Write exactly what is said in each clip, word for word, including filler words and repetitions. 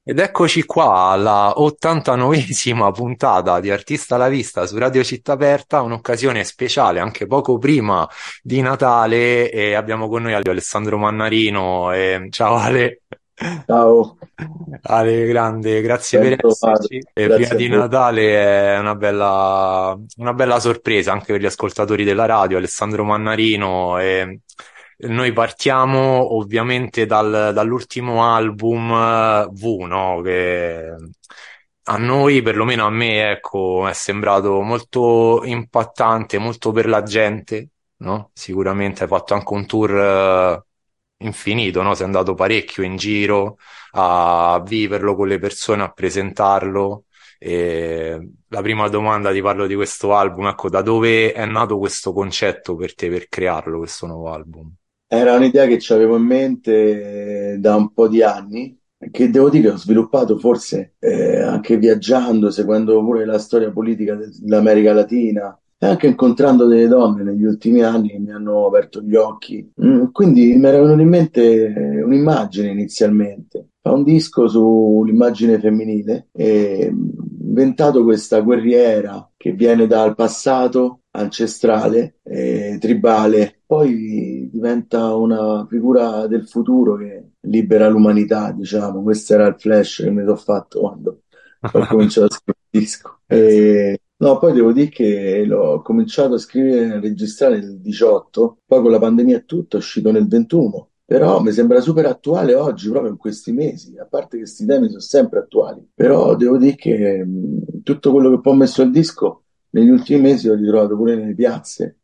Ed eccoci qua alla ottantanovesima puntata di Artista alla Vista su Radio Città Aperta, un'occasione speciale anche poco prima di Natale e abbiamo con noi Alessandro Mannarino. E... Ciao Ale. Ciao, Ale, grande, grazie ben per trovato, esserci. E prima grazie a di voi. Natale è una bella, una bella sorpresa anche per gli ascoltatori della radio, Alessandro Mannarino. E noi partiamo ovviamente dal- dall'ultimo album eh, V, no? Che a noi, perlomeno a me, ecco, è sembrato molto impattante, molto per la gente, no? Sicuramente hai fatto anche un tour eh, infinito, no? Sei andato parecchio in giro a viverlo con le persone, a presentarlo. E la prima domanda ti parlo di questo album, ecco, da dove è nato questo concetto per te per crearlo, questo nuovo album? Era un'idea che avevo in mente eh, da un po' di anni, che devo dire ho sviluppato forse eh, anche viaggiando, seguendo pure la storia politica dell'America Latina e anche incontrando delle donne negli ultimi anni che mi hanno aperto gli occhi. Mm, quindi mi era venuta in mente eh, un'immagine inizialmente. Fa un disco sull'immagine femminile e mm, inventato questa guerriera che viene dal passato ancestrale, eh, tribale, poi diventa una figura del futuro che libera l'umanità, diciamo. Questo era il flash che mi sono fatto quando ho cominciato a scrivere il disco. Eh, sì. E, no, poi devo dire che l'ho cominciato a scrivere e registrare nel diciotto, poi con la pandemia e tutto è uscito nel ventuno. Però mi sembra super attuale oggi, proprio in questi mesi, a parte che questi temi sono sempre attuali. Però devo dire che mh, tutto quello che poi ho messo al disco negli ultimi mesi l'ho ritrovato pure nelle piazze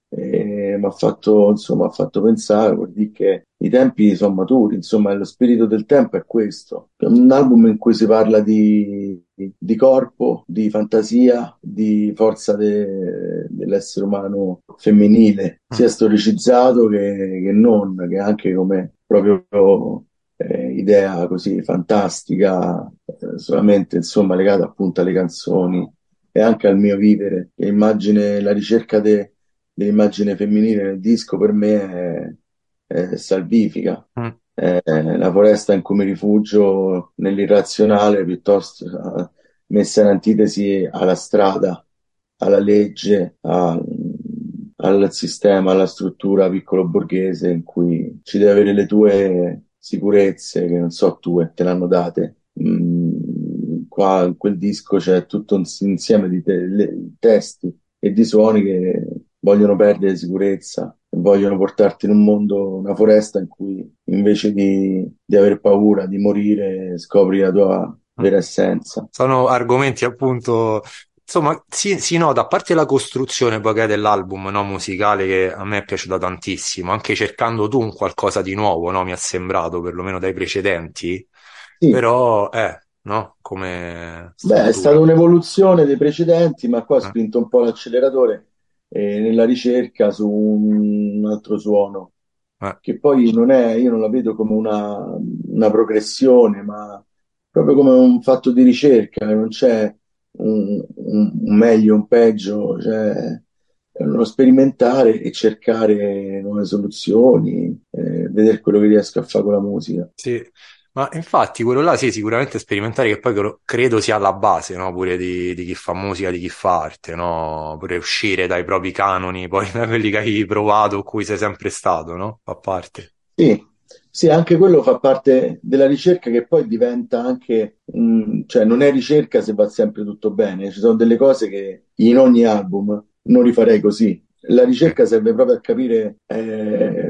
e mi ha fatto, insomma, ha fatto pensare, vuol dire che i tempi sono maturi, insomma, lo spirito del tempo è questo. È un album in cui si parla di, di corpo, di fantasia, di forza de- dell'essere umano femminile, Mm. sia storicizzato che, che non, che anche come proprio eh, idea così fantastica, eh, solamente insomma legata appunto alle canzoni e anche al mio vivere. L'immagine, la ricerca de- dell'immagine femminile nel disco per me è, è salvifica. Mm. È la foresta in cui mi rifugio nell'irrazionale piuttosto eh, messa in antitesi alla strada, alla legge, a- al sistema, alla struttura piccolo borghese in cui ci devi avere le tue sicurezze, che non so tue, te l'hanno date. Mm, qua in quel disco c'è tutto un s- insieme di te- le- testi e di suoni che vogliono perdere sicurezza e vogliono portarti in un mondo, una foresta in cui invece di, di aver paura di morire scopri la tua Mm. vera essenza. Sono argomenti appunto, insomma, si, si nota, a parte la costruzione poi che è dell'album, no, musicale, che a me è piaciuta tantissimo, anche cercando tu un qualcosa di nuovo, no, mi è sembrato, perlomeno dai precedenti, Sì, però, eh, no, come beh, è stata struttura. un'evoluzione dei precedenti, ma qua ho Eh, spinto un po' l'acceleratore eh, nella ricerca su un altro suono, eh. che poi non è, io non la vedo come una, una progressione, ma proprio come un fatto di ricerca, non c'è un, un- un meglio, un peggio, cioè è uno sperimentare e cercare nuove soluzioni, eh, vedere quello che riesco a fare con la musica. Sì, ma infatti quello là sì, sicuramente sperimentare che poi cro- credo sia alla base, no? Pure di, di chi fa musica, di chi fa arte, no? Pure uscire dai propri canoni, poi da quelli che hai provato, cui sei sempre stato, no? Fa parte. Sì, sì, anche quello fa parte della ricerca che poi diventa anche, mm, cioè non è ricerca se va sempre tutto bene, ci sono delle cose che in ogni album non rifarei così. La Sì. ricerca serve proprio a capire, eh,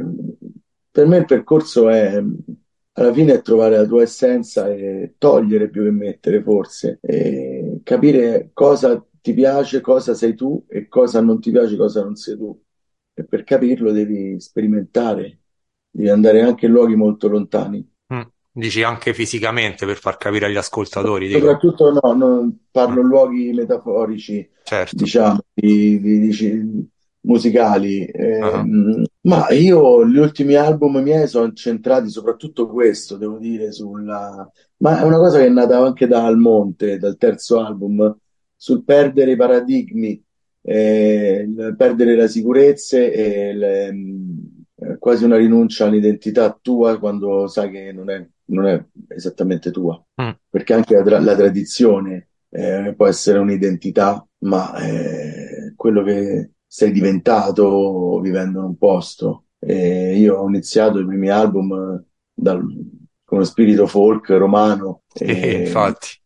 per me il percorso è, alla fine è trovare la tua essenza e togliere più che mettere forse, e capire cosa ti piace, cosa sei tu e cosa non ti piace, cosa non sei tu. E per capirlo devi sperimentare, devi andare anche in luoghi molto lontani. Mm. Dici anche fisicamente per far capire agli ascoltatori, dico. Soprattutto no, non Eh, parlo in luoghi metaforici, certo. diciamo, di, di- di- musicali. Ah, Ehm, ma io gli ultimi album miei sono centrati soprattutto questo, devo dire, sulla... Ma è una cosa che è nata anche dal Monte, dal terzo album, sul perdere i paradigmi, eh, il perdere le sicurezze e le- eh, quasi una rinuncia all'identità tua quando sai che non è non è esattamente tua. mm. perché anche la, tra- la tradizione eh, può essere un'identità, ma è quello che sei diventato vivendo in un posto. E io ho iniziato i primi album eh, dal- con lo spirito folk romano Sì, e, infatti.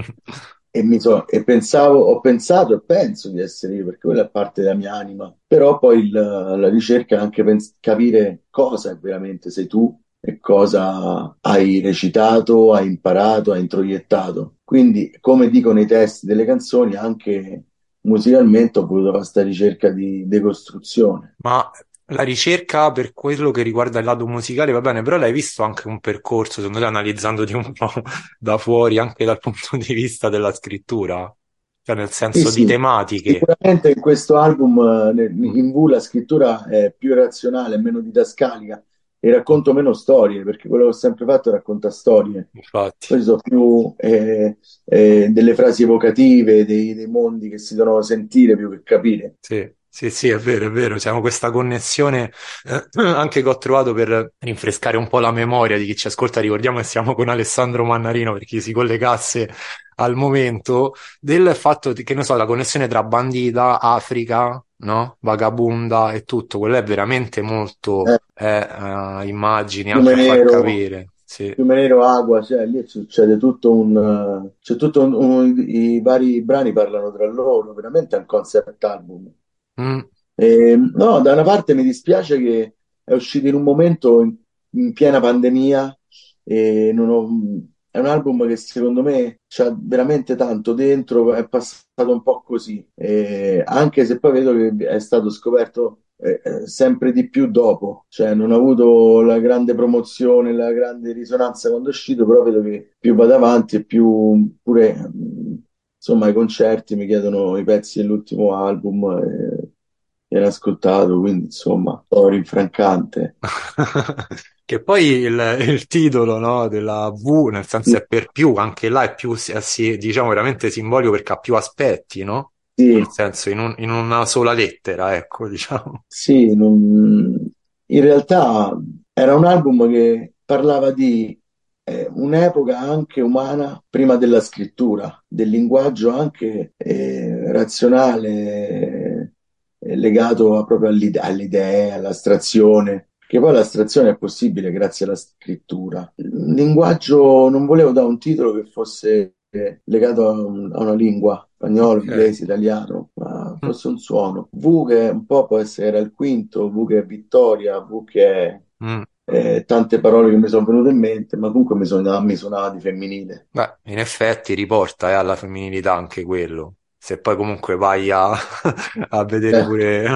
e mi so- e pensavo, ho pensato e penso di essere io, perché quella è parte della mia anima. Però poi il- la ricerca è anche pens- capire cosa veramente sei tu e cosa hai recitato, hai imparato, hai introiettato. Quindi, come dicono i testi delle canzoni, anche musicalmente ho voluto fare questa ricerca di decostruzione. Ma la ricerca per quello che riguarda il lato musicale va bene, però l'hai visto anche un percorso, secondo te, analizzandoti un po' da fuori, anche dal punto di vista della scrittura? Cioè, nel Sì, senso di sì, tematiche. sicuramente in questo album, eh, ne- Mm, in V, la scrittura è più razionale, meno didascalica e mm, racconto meno storie, perché quello che ho sempre fatto è raccontare storie. infatti. Poi ci sono più eh, eh, delle frasi evocative, dei, dei mondi che si devono sentire più che capire. Sì, sì, sì, è vero, è vero. Siamo questa connessione eh, anche che ho trovato per rinfrescare un po' la memoria di chi ci ascolta. Ricordiamo che siamo con Alessandro Mannarino per chi si collegasse al momento del fatto di- che, non so, la connessione tra Bandita, Africa, no? Vagabonda e tutto. Quello è veramente molto Eh, eh, eh, immagini anche Fiume a far Nero, capire. Sì. Fiume Nero, Agua, cioè lì succede tutto un... eh, c'è tutto un, un- i vari brani parlano tra loro, veramente è un concept album. Mm, Eh, no, da una parte mi dispiace che è uscito in un momento in, in piena pandemia e non ho- è un album che secondo me c'ha veramente tanto dentro, è passato un po' così, Eh, anche se poi vedo che è stato scoperto eh, eh, sempre di più dopo, cioè non ha avuto la grande promozione, la grande risonanza quando è uscito, però vedo che più vado avanti e più pure mh, insomma i concerti mi chiedono i pezzi dell'ultimo album. eh, Viene ascoltato, quindi insomma, un po' rinfrancante. Che poi il, il titolo, no, della V, nel senso Sì, è per più, anche là è più, si- si- diciamo, veramente simbolico perché ha più aspetti, no? sì, Nel senso, in, un- in una sola lettera, ecco, diciamo. sì, non- in realtà era un album che parlava di eh, un'epoca anche umana prima della scrittura, del linguaggio anche eh, razionale, eh, legato a- proprio all'ide- alle idee, all'astrazione, che poi l'astrazione è possibile grazie alla scrittura. Il linguaggio, non volevo dare un titolo che fosse eh, legato a, un- a una lingua, spagnolo, Ok. inglese, italiano, ma fosse un suono. V che un po' può essere era il quinto, V che è vittoria, V che è Mm. eh, tante parole che mi sono venute in mente, ma comunque mi suonava, mi suonava di femminile. Beh, in effetti riporta, eh, alla femminilità anche quello. Se poi comunque vai a, a vedere Eh, pure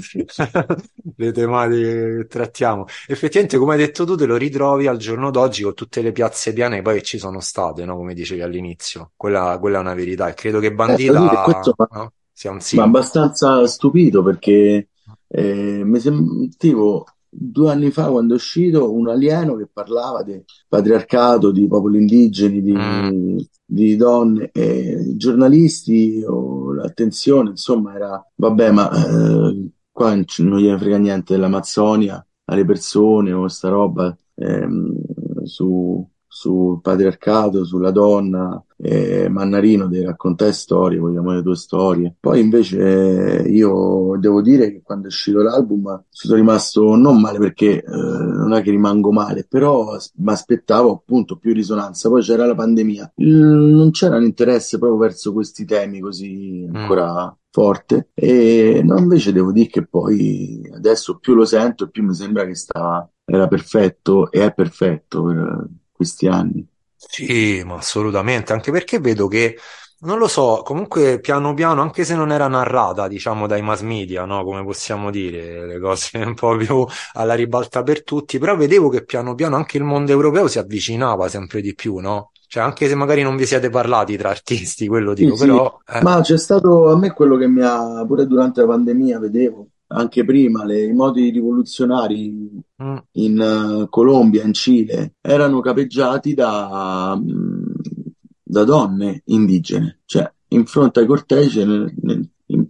le tematiche che trattiamo. Effettivamente, come hai detto tu, te lo ritrovi al giorno d'oggi con tutte le piazze piene poi che ci sono state, no? Come dicevi all'inizio. Quella, quella è una verità e credo che eh, devo dire che questo Bandita, no? Sia un mi ha simbolo. abbastanza stupito perché eh, mi sentivo due anni fa quando è uscito un alieno che parlava di patriarcato, di popoli indigeni, Mm, di, di donne e i giornalisti o l'attenzione, insomma, era vabbè, ma eh, qua non ci- non gliene frega niente dell'Amazzonia alle persone o sta roba ehm, su, sul patriarcato, sulla donna eh, Mannarino devi raccontare storie, vogliamo le tue storie. Poi invece eh, io devo dire che quando è uscito l'album ci sono rimasto non male perché eh, non è che rimango male, però mi aspettavo appunto più risonanza. Poi c'era la pandemia, Il- non c'era un interesse proprio verso questi temi così mm. ancora forte e no, invece devo dire che poi adesso più lo sento e più mi sembra che stava, era perfetto e è perfetto per questi anni. Sì, ma assolutamente, anche perché vedo che, non lo so, comunque piano piano, anche se non era narrata, diciamo, dai mass media, no? Come possiamo dire, le cose un po' più alla ribalta per tutti, però vedevo che piano piano anche il mondo europeo si avvicinava sempre di più, no? Cioè, anche se magari non vi siete parlati tra artisti, quello Sì, dico, sì, però, eh, ma c'è stato a me quello che mi ha, pure durante la pandemia, vedevo, anche prima, le- i modi rivoluzionari mm, in eh, Colombia, in Cile, erano capeggiati da, mh, da donne indigene, cioè in fronte ai cortei, nel- nel- in prima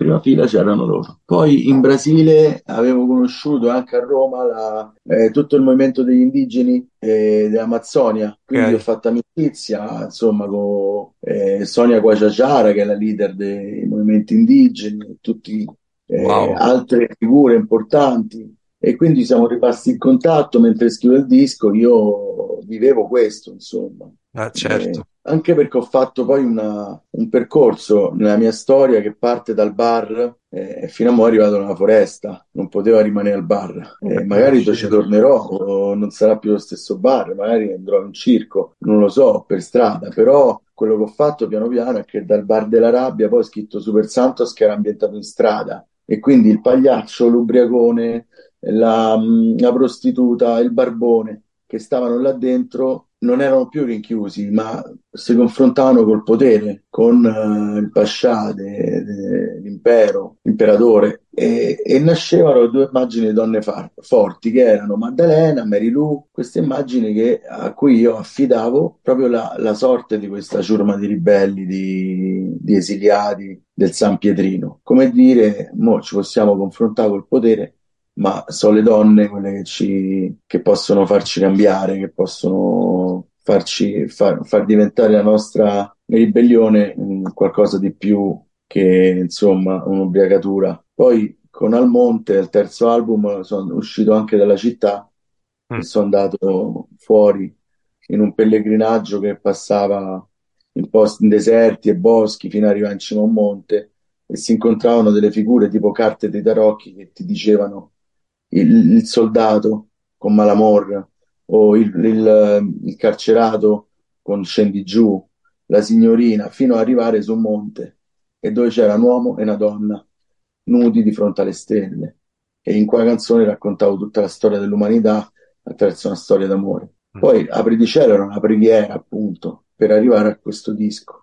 prima fila c'erano loro. Poi in Brasile avevo conosciuto anche a Roma la- eh, tutto il movimento degli indigeni eh, dell'Amazzonia, quindi ho Ok. fatto amicizia insomma con eh, Sonia Guajajara, che è la leader dei movimenti indigeni, e tutti eh, Wow. altre figure importanti. E quindi siamo rimasti in contatto mentre scrivo il disco, io vivevo questo, insomma. Eh, Eh, certo. anche perché ho fatto poi una- un percorso nella mia storia che parte dal bar eh, fino a mo' è arrivato nella foresta, non poteva rimanere al bar. Eh, Era magari poi ci uscito. tornerò, o non sarà più lo stesso bar, magari andrò in un circo, non lo so, per strada, però quello che ho fatto piano piano è che dal bar della rabbia poi ho scritto Super Santos che era ambientato in strada e quindi il pagliaccio, l'ubriacone, la, la prostituta, il barbone che stavano là dentro non erano più rinchiusi, ma si confrontavano col potere, con eh, il pascià, de- de- l'impero, l'imperatore, e, e nascevano due immagini di donne far- forti, che erano Maddalena, Mary Lou, queste immagini che- a cui io affidavo proprio la, la sorte di questa ciurma di ribelli, di, di esiliati del San Pietrino. Come dire, mo ci possiamo confrontare col potere, ma sono le donne quelle che, ci, che possono farci cambiare, che possono farci far, far diventare la nostra ribellione mm, qualcosa di più che insomma un'ubriacatura. Poi con Almonte, il terzo album, sono uscito anche dalla città e Mm. sono andato fuori in un pellegrinaggio che passava in posti in deserti e boschi fino ad arrivare in cima a un monte e si incontravano delle figure tipo carte dei tarocchi che ti dicevano il, il soldato con Malamor o il, il- il carcerato con Scendi giù, la signorina, fino ad arrivare su un monte e dove c'era un uomo e una donna nudi di fronte alle stelle. E in quella canzone raccontavo tutta la storia dell'umanità attraverso una storia d'amore. Mm. Poi Apri di cielo era una preghiera, appunto, per arrivare a questo disco.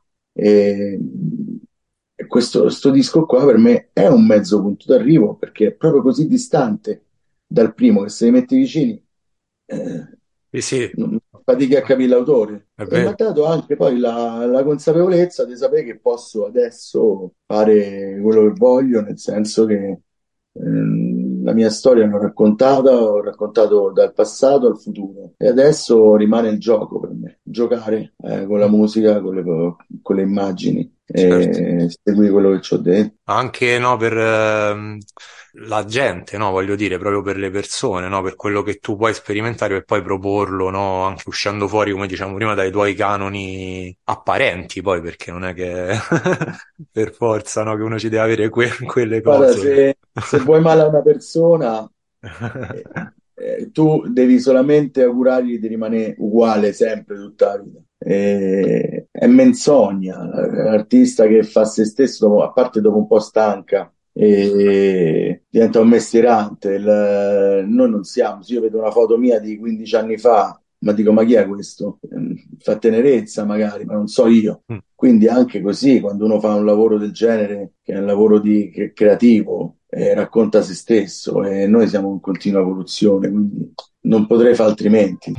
E, e questo sto disco qua per me è un mezzo punto d'arrivo perché è proprio così distante dal primo che se li metti vicini eh, Sì, sì, non- fatichi a capire l'autore. è E mi ha vero. dato anche poi la, la consapevolezza di sapere che posso adesso fare quello che voglio, nel senso che ehm, la mia storia l'ho raccontata, ho raccontato dal passato al futuro e adesso rimane il gioco per me, giocare eh, con la Mm. musica, con le, con le immagini, Certo. e seguire quello che c'ho dentro. Anche no, per ehm, la gente, no, voglio dire, proprio per le persone, no, per quello che tu puoi sperimentare e poi proporlo, no, anche uscendo fuori, come diciamo prima, dai tuoi canoni apparenti, poi, perché non è che per forza, no, che uno ci deve avere que- quelle Guarda, cose. se, se vuoi male a una persona, eh, eh, tu devi solamente augurargli di rimanere uguale sempre tutta la vita. Eh, è menzogna, l'artista che fa se stesso, dopo- a parte dopo un po' stanca, e diventa un mestierante. Il- noi non siamo, se io vedo una foto mia di quindici anni fa, ma dico, ma chi è questo? Eh, Fa tenerezza magari, ma non so io. Mm. Quindi anche così, quando uno fa un lavoro del genere, che è un lavoro di, che- creativo, eh, racconta se stesso e noi siamo in continua evoluzione, quindi non potrei fare altrimenti.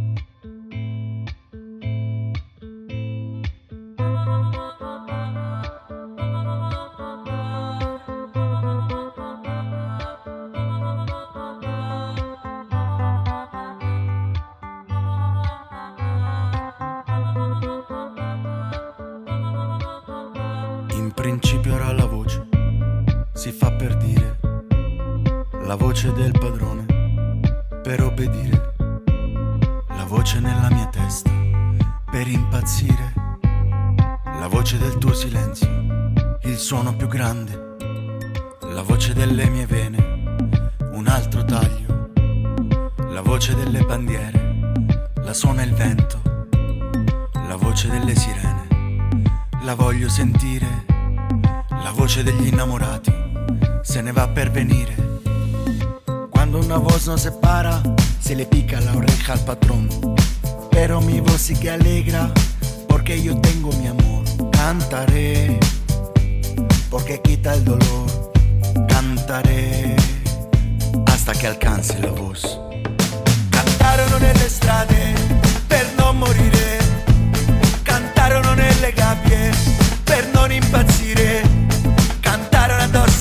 In principio era la voce, si fa per dire, la voce del padrone, per obbedire, la voce nella mia testa, per impazzire, la voce del tuo silenzio, il suono più grande, la voce delle mie vene, un altro taglio, la voce delle bandiere, la suona il vento, la voce delle sirene, la voglio sentire, la voce degli innamorati, se ne va per venire. Cuando una voz nos separa, se le pica la oreja al patrón, pero mi voz sí que alegra, porque yo tengo mi amor. Cantaré, porque quita el dolor, cantaré, hasta che alcanzi la voz. Cantarono nelle strade per non morire, cantarono nelle gabbie per non impazzire, cantarono addosso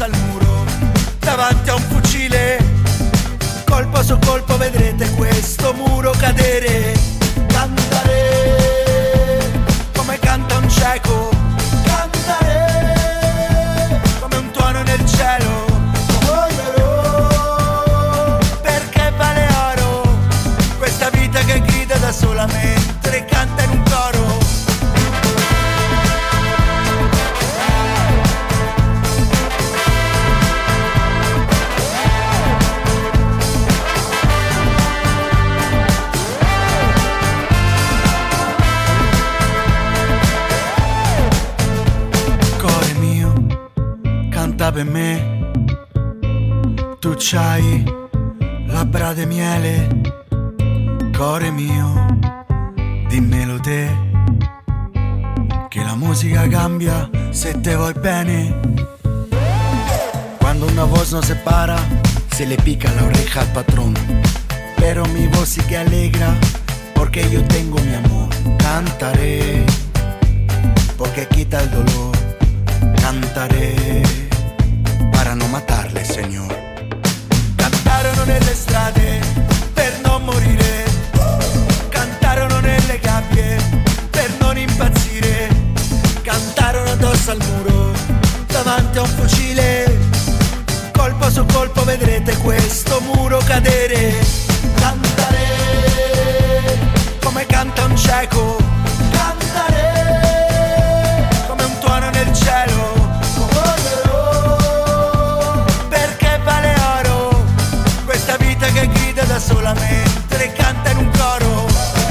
per me. Tu c'hai labbra di miele, core mio, dimmelo te, che la musica cambia se te vuoi bene. Cuando una voz nos separa, se le pica la oreja al patrón, pero mi voz sí que alegra, porque yo tengo mi amor. Cantaré, porque quita el dolor. Cantaré, para no matarle, Señor. Cantarono nelle strade per non morire, cantarono nelle gabbie per non impazzire, cantarono addosso al muro davanti a un fucile, colpo su colpo vedrete questo muro cadere. Cantaré come canta un cieco, cantaré come un tuono nel cielo. Che grida da sola mentre canta in un coro.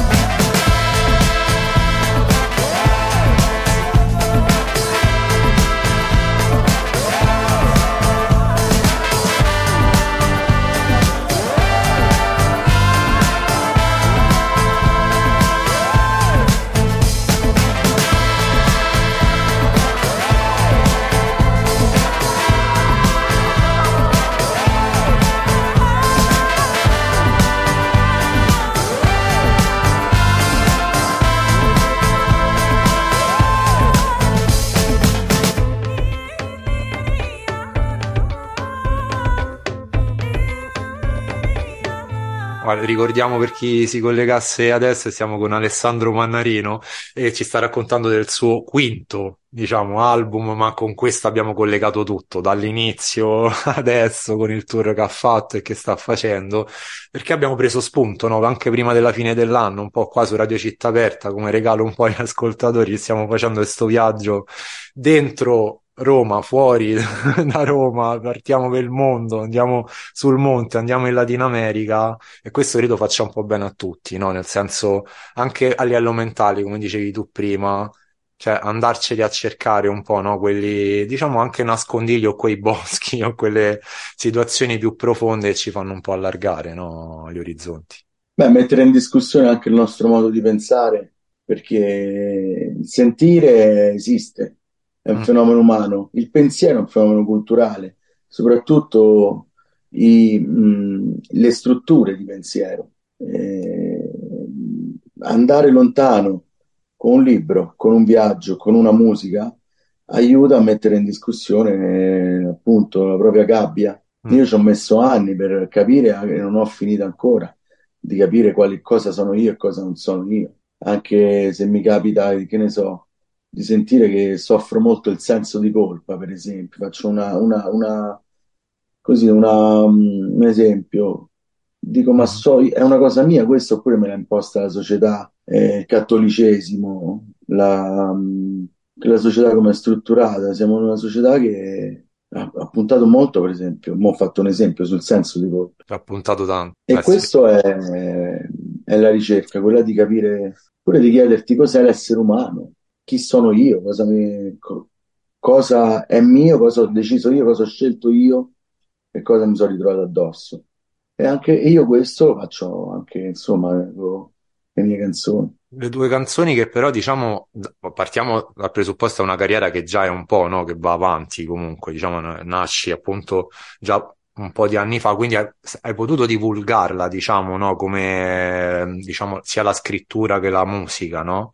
Ricordiamo per chi si collegasse adesso, stiamo con Alessandro Mannarino e ci sta raccontando del suo quinto, diciamo, album, ma con questo abbiamo collegato tutto, dall'inizio adesso con il tour che ha fatto e che sta facendo, perché abbiamo preso spunto, no? Anche prima della fine dell'anno, un po' qua su Radio Città Aperta, come regalo un po' agli ascoltatori, stiamo facendo questo viaggio dentro Roma, fuori da Roma, partiamo per il mondo, andiamo sul monte, andiamo in Latino America e questo credo faccia un po' bene a tutti, no? Nel senso, anche a livello mentale, come dicevi tu prima, cioè andarceli a cercare un po', no? Quelli, diciamo, anche nascondigli o quei boschi o quelle situazioni più profonde che ci fanno un po' allargare, no? Gli orizzonti. Beh, mettere in discussione anche il nostro modo di pensare, perché il sentire esiste. È un Mm. fenomeno umano, il pensiero è un fenomeno culturale, soprattutto i, mh, le strutture di pensiero. Eh, andare lontano con un libro, con un viaggio, con una musica, aiuta a mettere in discussione eh, appunto la propria gabbia. Mm. Io ci ho messo anni per capire, e non ho finito ancora, di capire quali, cosa sono io e cosa non sono io. Anche se mi capita, che ne so, di sentire che soffro molto il senso di colpa, per esempio. Faccio una, una, una così, una, um, un esempio. Dico, ma Mm. so, è una cosa mia questo oppure me l'ha imposta la società, eh, il cattolicesimo, la, um, la società come è strutturata? Siamo in una società che ha, ha puntato molto, per esempio, mo ho fatto un esempio sul senso di colpa. Ci ha puntato tanto. E Eh sì. questo è, è la ricerca, quella di capire, pure di chiederti cos'è l'essere umano, chi sono io, cosa, mi- co- cosa è mio, cosa ho deciso io, cosa ho scelto io e cosa mi sono ritrovato addosso. E anche io questo lo faccio anche, insomma, con le mie canzoni. Le due canzoni che però diciamo d- partiamo dal presupposto è una carriera che già è un po', no? Che va avanti comunque, diciamo n- nasci appunto già un po' di anni fa, quindi hai, hai potuto divulgarla, diciamo, no? Come eh, diciamo sia la scrittura che la musica, no?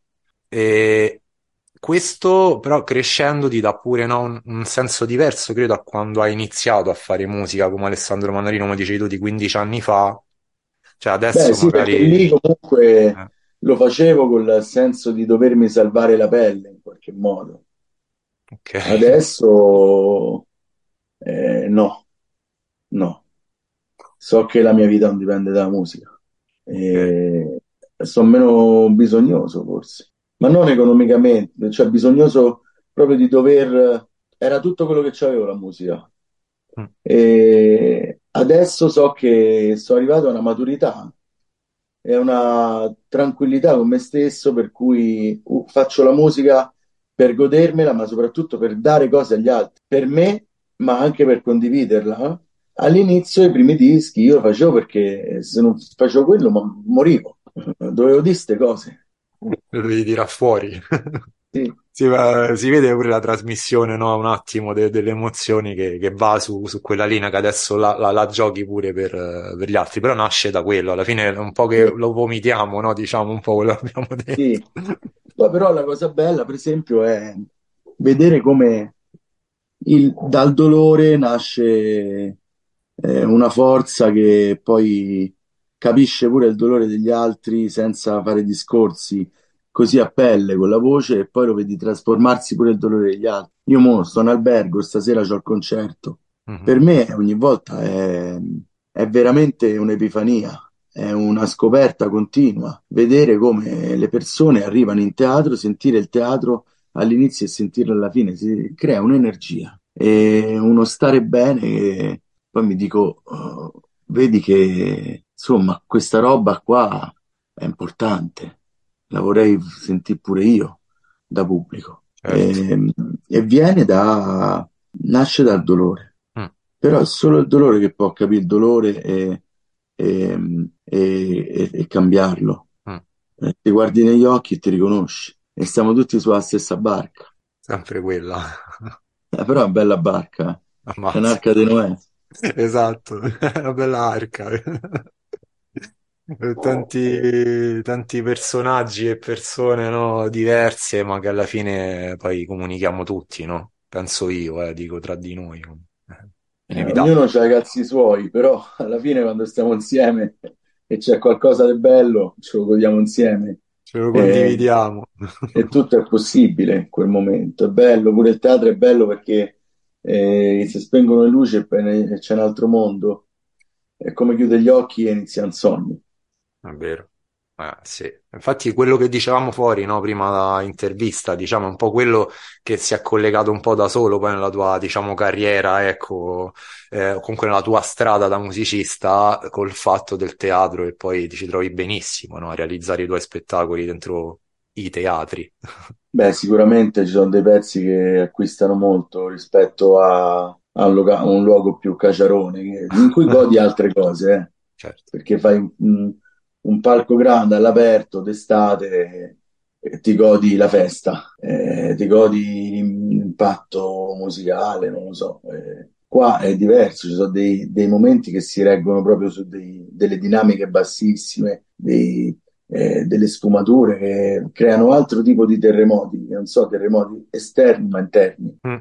E questo però crescendo ti dà pure, no, un, un senso diverso, credo, a quando hai iniziato a fare musica come Alessandro Mandarino, come dicevi tu, di quindici anni fa, cioè Beh, adesso sì, perché magari... lì comunque eh, lo facevo col senso di dovermi salvare la pelle in qualche modo. ok. Adesso eh, no, no. So che la mia vita non dipende dalla musica. Ok. E sono meno bisognoso forse, ma non economicamente, cioè bisognoso proprio di dover... Era tutto quello che c'avevo la musica. Mm. E adesso so che sono arrivato a una maturità e a una tranquillità con me stesso per cui uh, faccio la musica per godermela, ma soprattutto per dare cose agli altri. Per me ma anche per condividerla. All'inizio, i primi dischi io facevo perché se non facevo quello, ma morivo. Dovevo dire queste cose. Lo devi tirare fuori. Sì, Si, va- si vede pure la trasmissione, no? Un attimo de- delle emozioni che, che va su, su quella linea che adesso la, la- la giochi pure per, eh, per gli altri, però nasce da quello, alla fine è un po' che sì, lo vomitiamo, no? Diciamo un po' quello che abbiamo detto. sì. Poi però la cosa bella, per esempio, è vedere come il- dal dolore nasce eh, una forza che poi capisce pure il dolore degli altri senza fare discorsi, così a pelle con la voce e poi lo vedi trasformarsi pure il dolore degli altri. Io mo sto in albergo, stasera c'ho il concerto. Mhm. Per me ogni volta è, è veramente un'epifania, è una scoperta continua. Vedere come le persone arrivano in teatro, sentire il teatro all'inizio e sentirlo alla fine, si crea un'energia e uno stare bene. Che poi mi dico, oh, vedi che insomma questa roba qua è importante, la vorrei sentire pure io da pubblico. Certo. E, e viene da, nasce dal dolore, Mm, però è solo il dolore che può capire il dolore e, e, e- e cambiarlo. mm. Eh, ti guardi negli occhi e ti riconosci e stiamo tutti sulla stessa barca. Sempre quella. Eh, però è una bella barca, eh. C'è Ammazza. un'arca di Noè. Esatto, è una bella arca. Tanti, tanti personaggi e persone, no, diverse, ma che alla fine poi comunichiamo tutti, no? Penso io, eh, dico tra di noi. Eh, Eh, ognuno inevitabile. ha i cazzi suoi, però alla fine quando stiamo insieme e c'è qualcosa di bello, ce lo godiamo insieme. Ce lo E, condividiamo. e tutto è possibile in quel momento. È bello, pure il teatro è bello perché eh, si spengono le luci e poi ne- c'è un altro mondo. È come chiude gli occhi e inizia un sogno. È vero. Eh, sì. Infatti quello che dicevamo fuori, no, prima da intervista, diciamo, è un po' quello che si è collegato un po' da solo poi nella tua, diciamo, carriera, ecco, eh, comunque nella tua strada da musicista, col fatto del teatro e poi ti ci trovi benissimo, no, a realizzare i tuoi spettacoli dentro i teatri. Beh, sicuramente ci sono dei pezzi che acquistano molto rispetto a, a un, loca- a un luogo più caciarone, che- in cui godi altre cose, eh. Certo. Perché fai un, un palco grande all'aperto d'estate e ti godi la festa, eh, ti godi l'impatto musicale, non lo so. Eh, qua è diverso, ci sono dei, dei momenti che si reggono proprio su dei- delle dinamiche bassissime, dei eh, delle sfumature che creano altro tipo di terremoti, non so, terremoti esterni ma interni. Mm.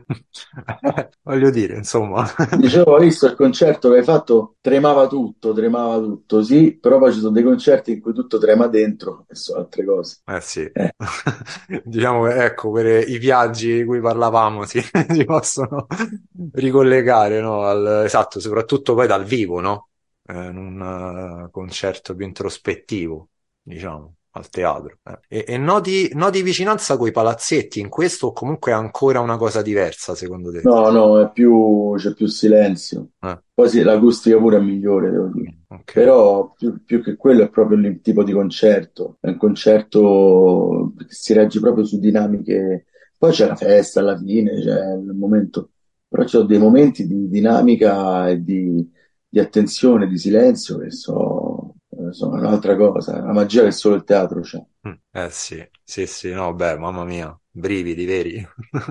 Voglio dire, insomma. Dicevo, ho visto il concerto che hai fatto, tremava tutto, tremava tutto, sì, però poi ci sono dei concerti in cui tutto trema dentro e sono altre cose. Eh sì, Eh, diciamo che ecco, per i viaggi di cui parlavamo si, si possono ricollegare, no? Al- esatto, soprattutto poi dal vivo, no? Eh, in un eh, concerto più introspettivo, diciamo, al teatro. eh. E, e noti, noti vicinanza coi palazzetti in questo o comunque è ancora una cosa diversa, secondo te? no, no, è più, c'è più silenzio. Eh, Poi sì, l'acustica pure è migliore, devo dire. ok. Però più, più che quello è proprio il tipo di concerto. È un concerto che si regge proprio su dinamiche. Poi c'è la festa alla fine, c'è il momento. Però ci sono dei momenti di dinamica e di, di attenzione, di silenzio che so- sono un'altra cosa. La magia che solo il teatro c'è. Mm, eh sì, sì, sì, no, beh, mamma mia, brividi veri.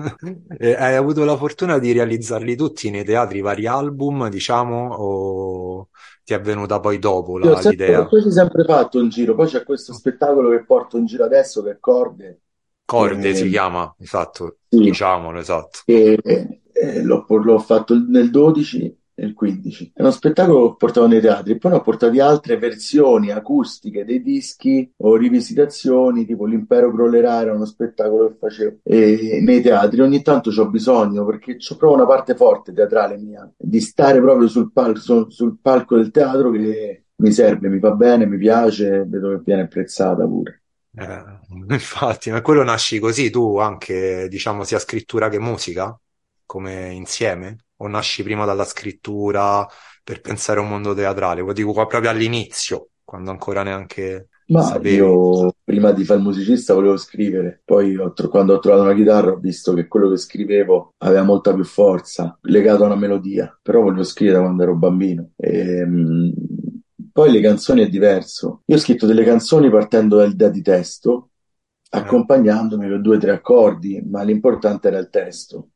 E hai avuto la fortuna di realizzarli tutti nei teatri, vari album, diciamo, o ti è venuta poi dopo Io ho la- sempre, l'idea? quasi sempre fatto un giro, poi c'è questo spettacolo che porto in giro adesso che è Corde, Corde si che, chiama, esatto, sì, diciamolo, esatto. che, eh, l'ho l'ho fatto nel dodici e il quindici. È uno spettacolo che portavo nei teatri, poi ne ho portati altre versioni acustiche dei dischi o rivisitazioni, tipo L'Impero crollerà, era uno spettacolo che facevo e, nei teatri. Ogni tanto c'ho bisogno, perché c'ho proprio una parte forte teatrale mia, di stare proprio sul, pal- sul sul palco del teatro che mi serve, mi fa bene, mi piace, vedo che viene apprezzata pure. Eh, infatti, ma quello nasci così tu anche, diciamo, sia scrittura che musica, come insieme? O nasci prima dalla scrittura per pensare a un mondo teatrale? Lo dico qua proprio all'inizio, quando ancora neanche... Ma Sapevi? io prima di fare il musicista volevo scrivere, poi ho tro- quando ho trovato una chitarra ho visto che quello che scrivevo aveva molta più forza, legato a una melodia, però volevo scrivere da quando ero bambino. Ehm, poi le canzoni è diverso. Io ho scritto delle canzoni partendo dall'idea di testo, Eh, accompagnandomi con due o tre accordi, ma l'importante era il testo.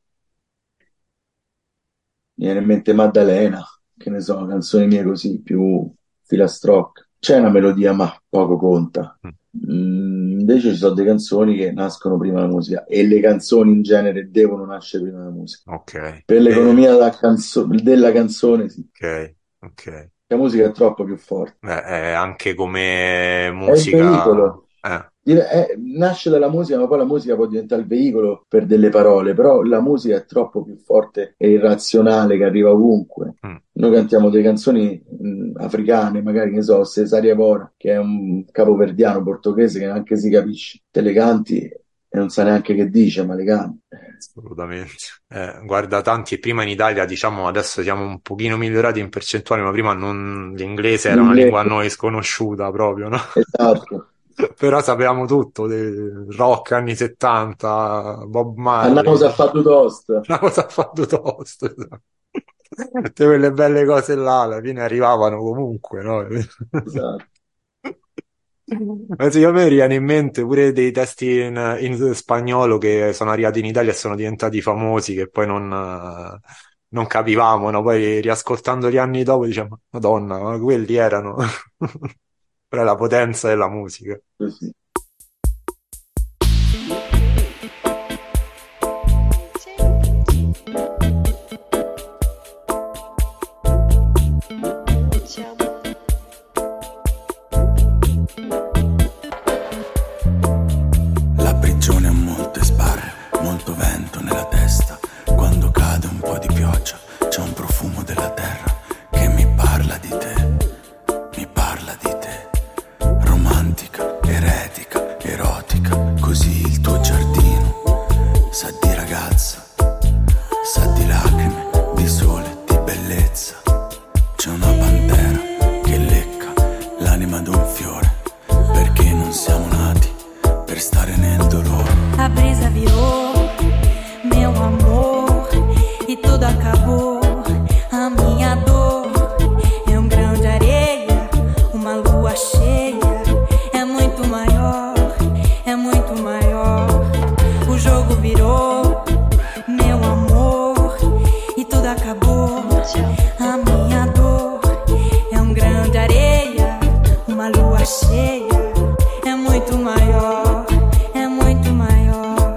Mi viene in mente Maddalena, che ne so, canzoni mie così, più filastrocche. C'è una melodia, ma poco conta. mm, Mm, invece ci sono delle canzoni che nascono prima della musica e le canzoni in genere devono nascere prima della musica. ok. Per E- l'economia della, canzo- della canzone, sì. ok, ok. La musica è troppo più forte. Beh, eh, anche come È il musica, veicolo. eh, Div- è- nasce dalla musica, ma poi la musica può diventare il veicolo per delle parole, però la musica è troppo più forte e irrazionale che arriva ovunque. mm, Noi cantiamo delle canzoni mh, africane, magari che ne so, Cesaria Evora, che è un capoverdiano portoghese che neanche si capisce. Te le canti e non sa neanche che dice, ma le canti. assolutamente. Eh, guarda, tanti, prima in Italia, diciamo, adesso siamo un pochino migliorati in percentuale, ma prima non, l'inglese era una lingua a L'inglese, noi sconosciuta proprio, no? esatto. Però sapevamo tutto, del rock anni settanta, Bob Andiamo a Marley, fare due toast. una cosa ha fatto tosto. Esatto. Tutte quelle belle cose là, alla fine arrivavano comunque, no? Esatto. Ma sì, a me viene in mente pure dei testi in, in spagnolo che sono arrivati in Italia e sono diventati famosi, che poi non, eh, non capivamo, no? Poi riascoltandoli anni dopo diciamo, Madonna, ma quelli erano. Però è la potenza della musica. Così. La prigione ha molte sbarre, molto vento nella testa. Quando cade un po' di pioggia, c'è un profumo della terra che mi parla di te, mi parla di te. Romantica, eretica, erotica, così il tuo giardino sa di ragazza, sa di lacrime, di sole, di bellezza. C'è una pantera che lecca l'anima d'un fiore, perché non siamo nati per stare nel dolore. A brisa virou, meu amor, e tudo acabou. A minha dor é um grão de areia, uma lua cheia. É muito maior, é muito maior. O jogo virou, meu amor, e tudo acabou. A minha dor é um grão de areia, uma lua cheia. É muito maior, é muito maior.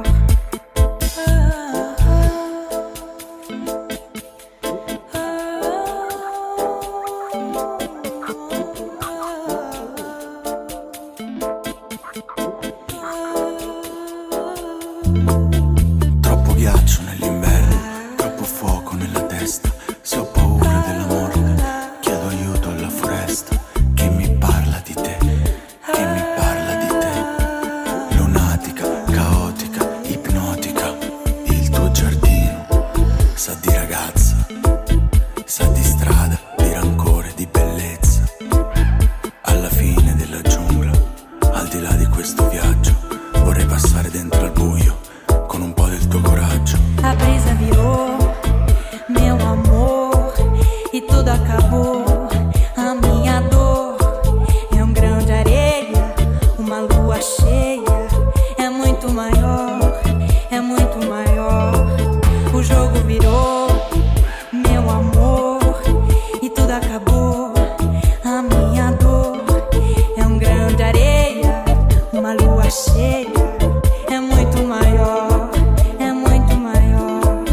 Troppo ghiaccio nell'inverno, troppo fuoco nella testa. Se ho paura della morte, chiedo aiuto alla foresta che mi parla di te, che mi parla di te. Lunatica, caotica, ipnotica, il tuo giardino sa di ragazza, sa di strada, di rancore, di bellezza. Alla fine della giungla, al di là di questo viaggio, vorrei passare dentro al buio con un po' del tuo coraggio. A brisa virou, meu amor, e tudo acabou. A minha dor é um grão de areia, uma lua cheia. É muito maior, é muito maior. O jogo virou, meu amor, e tudo acabou. A minha dor é um grão de areia, uma lua cheia. É muito maior, é muito maior.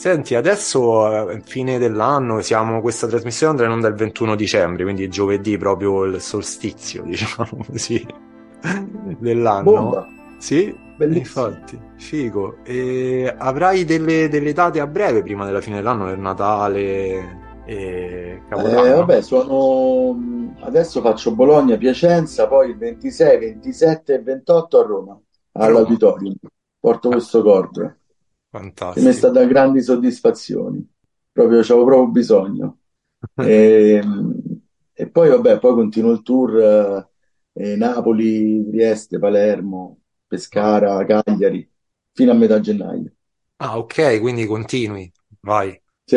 Senti, adesso eh, fine dell'anno, siamo, questa trasmissione andrà in onda il ventuno dicembre, quindi giovedì proprio il solstizio, diciamo così, dell'anno. Bomba, Sì, bellissimo. infatti, figo. E avrai delle, delle date a breve prima della fine dell'anno, per Natale e Eh, Capodanno? vabbè, sono... adesso faccio Bologna, Piacenza, poi il ventisei, ventisette e ventotto a Roma, Roma. all'Auditorium. Porto Ah, questo corpo, che mi è fantastico. stata grandi soddisfazioni. Proprio, c'avevo proprio bisogno. E, e poi, vabbè, poi continuo il tour, eh, eh, Napoli, Trieste, Palermo, Ah, Pescara, Cagliari, fino a metà gennaio. ah, ok, quindi continui, vai. Sì,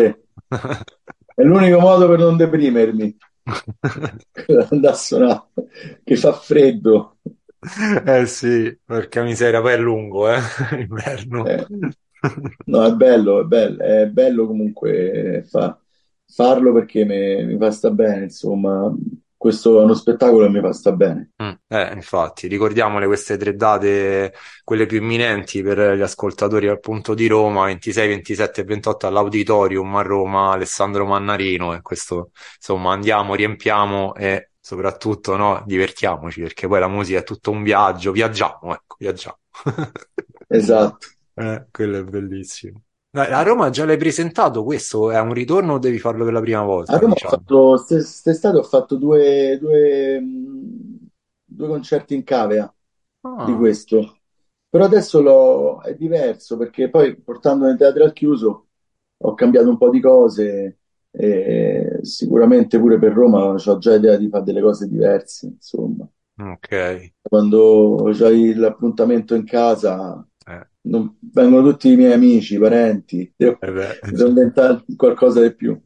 è l'unico modo per non deprimermi, andare a suonare, che fa freddo. Eh sì, porca miseria, poi è lungo, eh, inverno. Eh, no, è bello, è bello, è bello comunque fa- farlo perché mi, mi fa sta bene, insomma, questo è uno spettacolo che mi fa sta bene. Mm, eh, infatti, ricordiamole queste tre date, quelle più imminenti per gli ascoltatori appunto di Roma, ventisei, ventisette e ventotto all'Auditorium a Roma, Alessandro Mannarino, e questo, insomma, andiamo, riempiamo e soprattutto, no, divertiamoci, perché poi la musica è tutto un viaggio, viaggiamo, ecco, viaggiamo. Esatto. Eh, quello è bellissimo. Dai, a Roma già l'hai presentato questo? È un ritorno o devi farlo per la prima A volta, Roma ho diciamo? fatto, quest'estate ho fatto due, due, mh, due concerti in cavea di Ah, questo, però adesso lo- è diverso perché poi portando nel teatro al chiuso ho cambiato un po' di cose e sicuramente pure per Roma ho già idea di fare delle cose diverse, insomma. ok. Quando hai l'appuntamento in casa Eh, non- vengono tutti i miei amici, i parenti, devo, eh beh. devo inventare qualcosa di più.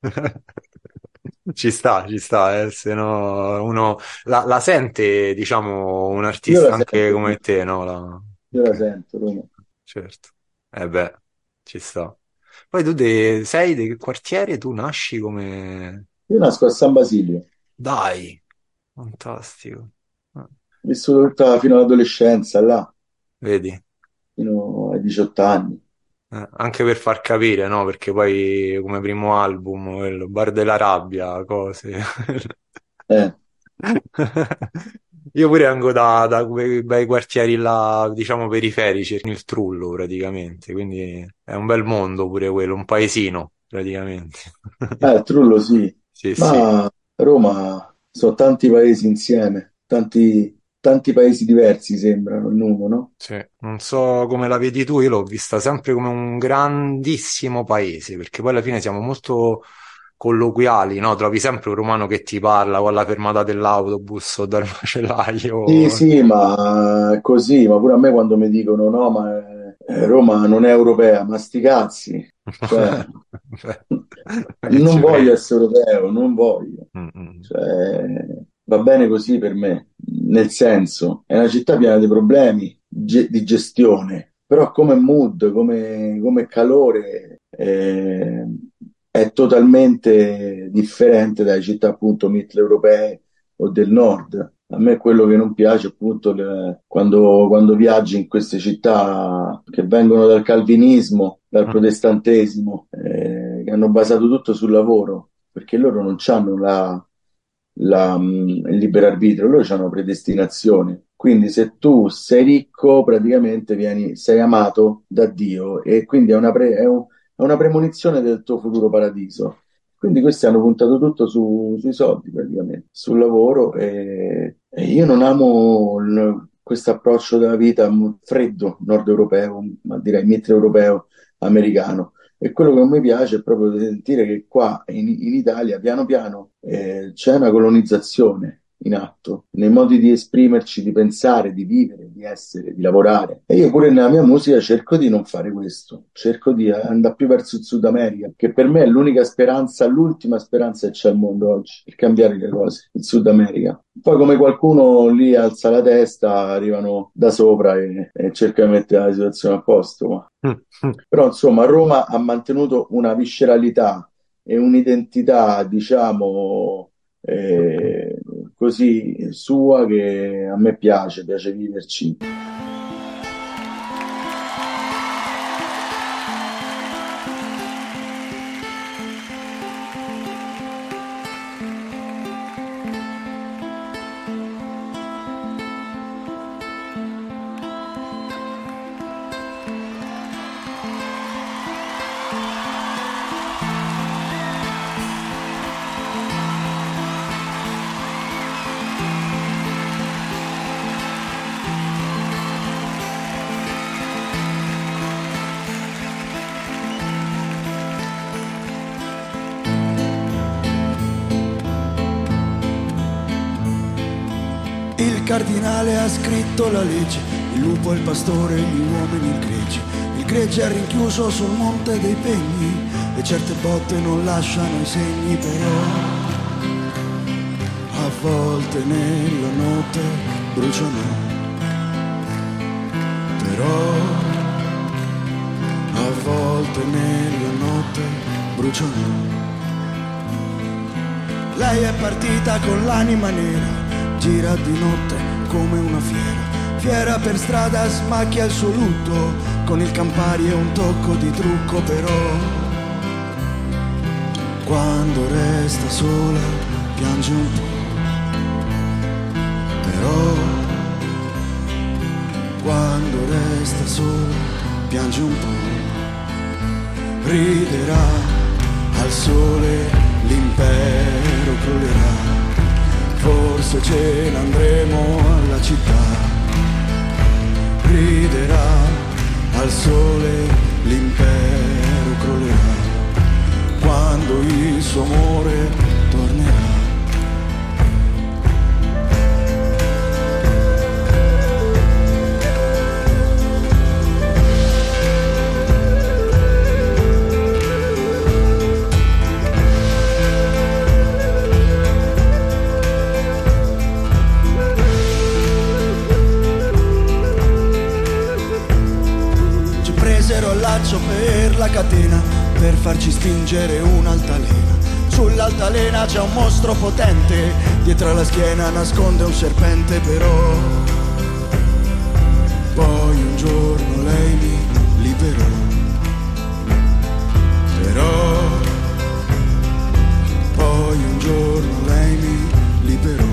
Ci sta, ci sta, eh, se no uno la, la sente, diciamo, un Io la artista anche sento, come te, no? La- io la ok, sento, Roma. certo. Eh beh, ci sta. Poi tu de- sei di che quartiere? Tu nasci come... Io nasco a San Basilio, Dai, fantastico. Ah, ho vissuto tutta fino all'adolescenza là, vedi? fino ai diciotto anni. Eh, anche per far capire, no? Perché poi come primo album, quello, Bar della Rabbia, cose. Eh, Io pure vengo da, da quei bei quartieri là, diciamo periferici, il Trullo praticamente, quindi è un bel mondo pure quello, un paesino praticamente. eh, Trullo sì, Sì, sì, ma Roma sono tanti paesi insieme, tanti, tanti paesi diversi sembrano in uno, no? sì. Non so come la vedi tu, io l'ho vista sempre come un grandissimo paese, perché poi alla fine siamo molto colloquiali, no? Trovi sempre un romano che ti parla o alla fermata dell'autobus o dal Sì, macellaio. sì, ma è così, ma pure a me quando mi dicono no, ma eh, Roma non è europea, ma sti cazzi, cioè Beh, ma che non ci voglio frega. essere europeo, non voglio, Mm, mm. cioè va bene così per me, nel senso è una città piena di problemi ge- di gestione, però come mood, come, come calore eh, è totalmente differente dalle città appunto mitteleuropee o del nord. A me quello che non piace appunto le- quando, quando viaggi in queste città che vengono dal calvinismo, dal Mm. protestantesimo, eh, che hanno basato tutto sul lavoro, perché loro non hanno la, la, mh, il libero arbitrio, loro hanno predestinazione. Quindi se tu sei ricco, praticamente vieni, sei amato da Dio e quindi è una, pre- è un- è una premonizione del tuo futuro paradiso. Quindi questi hanno puntato tutto su- sui soldi praticamente, sul lavoro e, e io non amo questo approccio della vita mo- freddo nord europeo, ma direi mitteleuropeo, americano. E quello che non mi piace è proprio di sentire che qua in, in Italia piano piano eh, c'è una colonizzazione in atto, nei modi di esprimerci, di pensare, di vivere, di essere, di lavorare. E io pure nella mia musica cerco di non fare questo, cerco di andare più verso il Sud America, che per me è l'unica speranza, l'ultima speranza che c'è al mondo oggi, per cambiare le cose, il Sud America. Poi come qualcuno lì alza la testa, arrivano da sopra e, e cercano di mettere la situazione a posto. Ma... Mm, mm. Però insomma Roma ha mantenuto una visceralità e un'identità, diciamo, eh, così sua che a me piace, piace viverci. cardinale ha scritto la legge, il lupo è il pastore, gli uomini il gregge. Il gregge è rinchiuso sul monte dei pegni e certe botte non lasciano i segni, però a volte nella notte bruciano, però a volte nella notte bruciano. Lei è partita con l'anima nera, gira di notte come una fiera, fiera per strada smacchia il suo lutto, con il Campari e un tocco di trucco, però quando resta sola piange un po', però quando resta sola piange un po', riderà al sole, l'impero crollerà, forse ce ne andremo alla città, riderà al sole, l'impero crollerà, quando il suo amore tornerà. Per la catena, per farci stingere un'altalena. Sull'altalena c'è un mostro potente, dietro la schiena nasconde un serpente, però poi un giorno lei mi liberò, però poi un giorno lei mi liberò.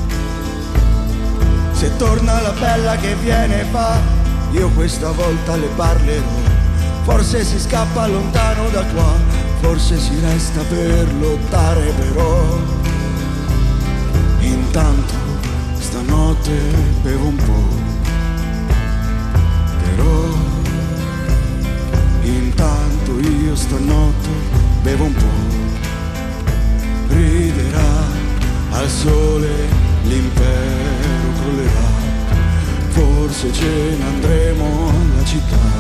Se torna la bella che viene e va, io questa volta le parlerò. Forse si scappa lontano da qua, forse si resta per lottare, però intanto stanotte bevo un po', però intanto io stanotte bevo un po', riderà al sole, l'impero crollerà, forse ce ne andremo alla città,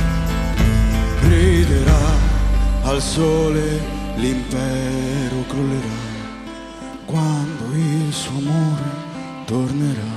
riderà al sole, l'impero crollerà, quando il suo amore tornerà.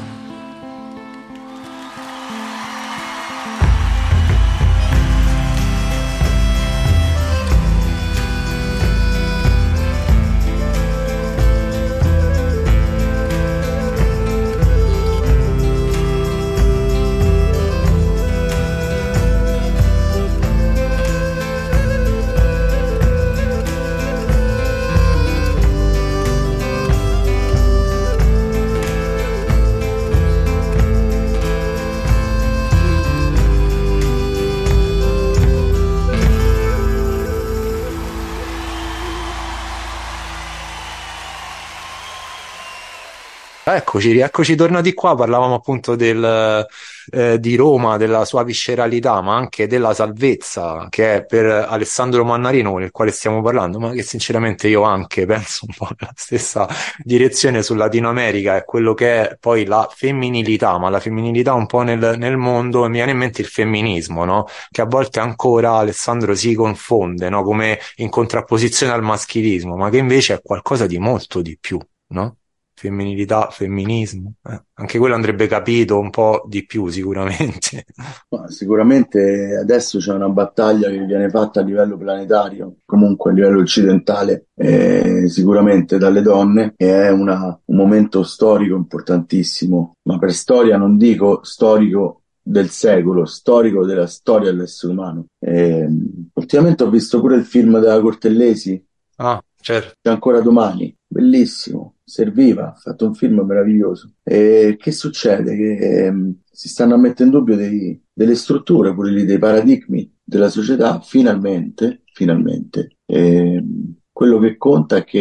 Eccoci, eccoci tornati qua, parlavamo appunto del, eh, di Roma, della sua visceralità, ma anche della salvezza che è per Alessandro Mannarino, con il quale stiamo parlando, ma che sinceramente io anche penso un po' nella stessa direzione sul Latino America, è quello che è poi la femminilità, ma la femminilità un po' nel, nel mondo, mi viene in mente il femminismo, no? Che a volte ancora Alessandro si confonde, no? Come in contrapposizione al maschilismo, ma che invece è qualcosa di molto di più, no? Femminilità, femminismo, eh. Anche quello andrebbe capito un po' di più sicuramente. Ma sicuramente adesso c'è una battaglia che viene fatta a livello planetario, comunque a livello occidentale, eh, sicuramente dalle donne, e è una- un momento storico importantissimo, ma per storia non dico storico del secolo, storico della storia dell'essere umano. Eh, ultimamente ho visto pure il film della Cortellesi, Ah, certo. C'è ancora domani, bellissimo, serviva, ha fatto un film meraviglioso. E che succede? Che ehm, si stanno a mettere in dubbio dei- delle strutture, pure lì, dei paradigmi della società, finalmente, finalmente. Ehm, quello che conta è che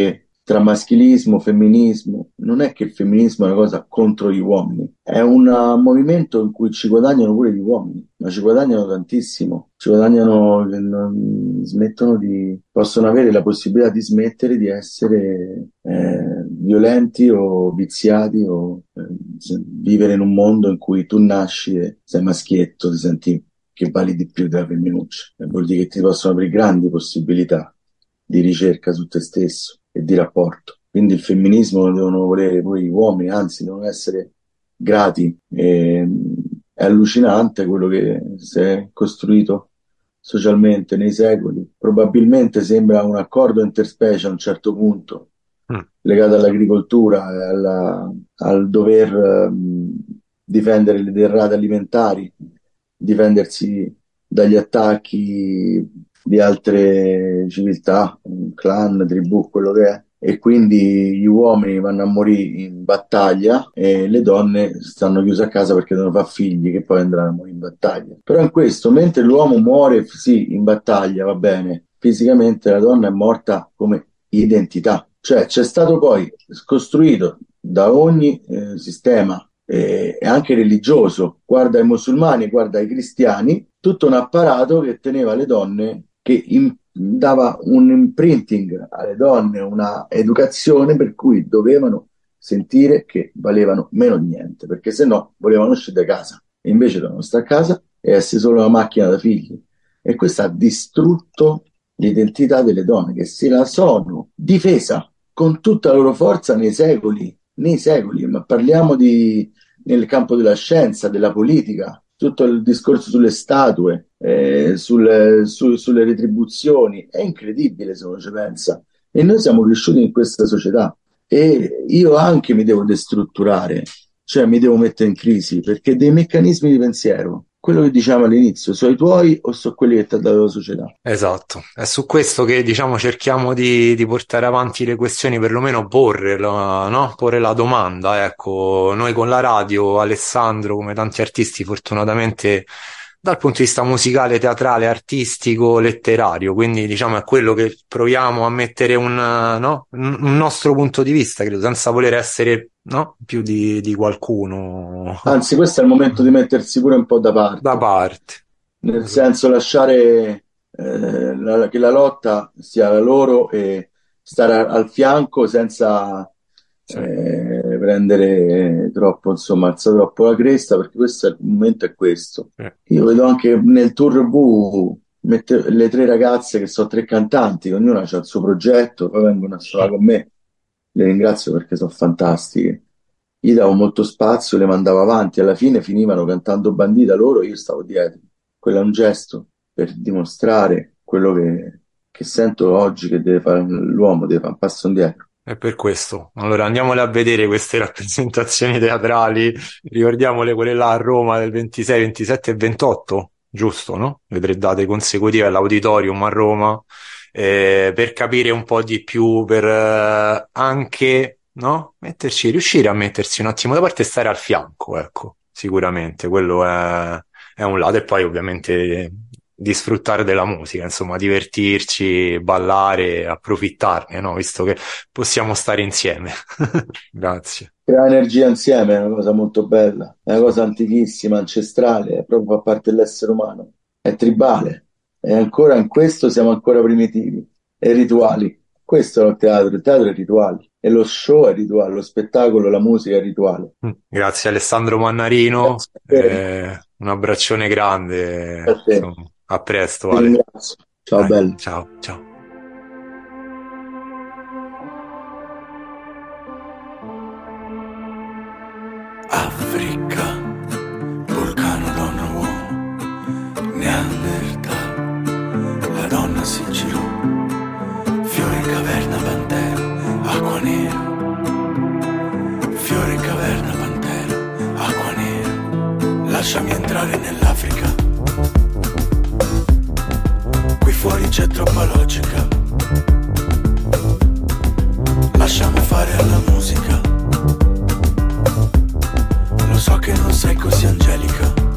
tra maschilismo, femminismo. Non è che il femminismo è una cosa contro gli uomini, è un uh, movimento in cui ci guadagnano pure gli uomini, ma ci guadagnano tantissimo, ci guadagnano, non, smettono di, possono avere la possibilità di smettere di essere eh, violenti o viziati o eh, vivere in un mondo in cui tu nasci e sei maschietto, ti senti che vali di più della femminuccia, e vuol dire che ti possono aprire grandi possibilità di ricerca su te stesso e di rapporto. Quindi il femminismo lo devono volere poi gli uomini, anzi devono essere grati. E, è allucinante quello che si è costruito socialmente nei secoli. Probabilmente sembra un accordo interspecie a un certo punto, mm. legato all'agricoltura, alla, al dover um, difendere le derrate alimentari, difendersi dagli attacchi di altre civiltà, clan, tribù, quello che è, e quindi gli uomini vanno a morire in battaglia e le donne stanno chiuse a casa perché devono fare figli che poi andranno a morire in battaglia. Però in questo, mentre l'uomo muore sì in battaglia, va bene, fisicamente la donna è morta come identità, cioè c'è stato poi costruito da ogni eh, sistema e anche religioso, guarda ai musulmani, guarda ai cristiani, tutto un apparato che teneva le donne, che in, dava un imprinting alle donne, una educazione per cui dovevano sentire che valevano meno di niente, perché se no volevano uscire da casa, e invece dovevano stare a casa e essere solo una macchina da figli. E questo ha distrutto l'identità delle donne, che se la sono difesa con tutta la loro forza nei secoli, nei secoli, ma parliamo di nel campo della scienza, della politica, tutto il discorso sulle statue, eh, sulle, su, sulle retribuzioni, è incredibile se uno ci pensa. E noi siamo cresciuti in questa società e io anche mi devo destrutturare, cioè mi devo mettere in crisi, perché dei meccanismi di pensiero, quello che diciamo all'inizio, sono i tuoi o sono quelli che ti ha dato la società? Esatto, è su questo che diciamo cerchiamo di, di portare avanti le questioni, perlomeno porre la, no? Porre la domanda, ecco, noi con la radio, Alessandro, come tanti artisti, fortunatamente dal punto di vista musicale, teatrale, artistico, letterario, quindi diciamo è quello che proviamo a mettere un, no? un nostro punto di vista, credo, senza voler essere, no? più di, di qualcuno. Anzi, questo è il momento di mettersi pure un po' da parte. Da parte. Nel esatto. senso lasciare eh, la, che la lotta sia la loro e stare a, al fianco senza sì. eh, prendere troppo, insomma, alzare troppo la cresta, perché questo è, il momento è questo. Sì. Io vedo anche nel tour V mette, le tre ragazze che sono tre cantanti, ognuna ha il suo progetto, poi vengono a suonare con me. Le ringrazio perché sono fantastiche. Gli davo molto spazio, le mandavo avanti, alla fine finivano cantando Bandita loro, io stavo dietro. Quello è un gesto per dimostrare quello che, che sento oggi che deve fare l'uomo, deve fare un passo indietro. È per questo. Allora andiamole a vedere queste rappresentazioni teatrali, ricordiamole quelle là a Roma del ventisei, ventisette e ventotto, giusto, no? Le tre date consecutive all'Auditorium a Roma, eh, per capire un po' di più, per eh, anche, no? Metterci, riuscire a mettersi un attimo da parte e stare al fianco, ecco, sicuramente, quello è... è un lato, e poi ovviamente di sfruttare della musica, insomma, divertirci, ballare, approfittarne, no? Visto che possiamo stare insieme. Grazie. Creare energia insieme è una cosa molto bella, è una cosa antichissima, ancestrale, è proprio fa parte dell'essere umano, è tribale, e ancora in questo siamo ancora primitivi e rituali. Questo è il teatro, il teatro è rituali, e lo show è rituale, lo spettacolo, la musica è rituale. Grazie Alessandro Mannarino, eh, un abbraccione grande, a, insomma, a presto. Ale. Ciao Dai, bello. Ciao, ciao. Africa, vulcano, donna, uomo, Neanderthal, la donna si girò, fiore in caverna, pantera, acqua nera, fiore in caverna, pantera, acqua nera, lasciami entrare nell'Africa, qui fuori c'è troppa logica, lasciami fare alla musica. Lo so che non sei così angelica,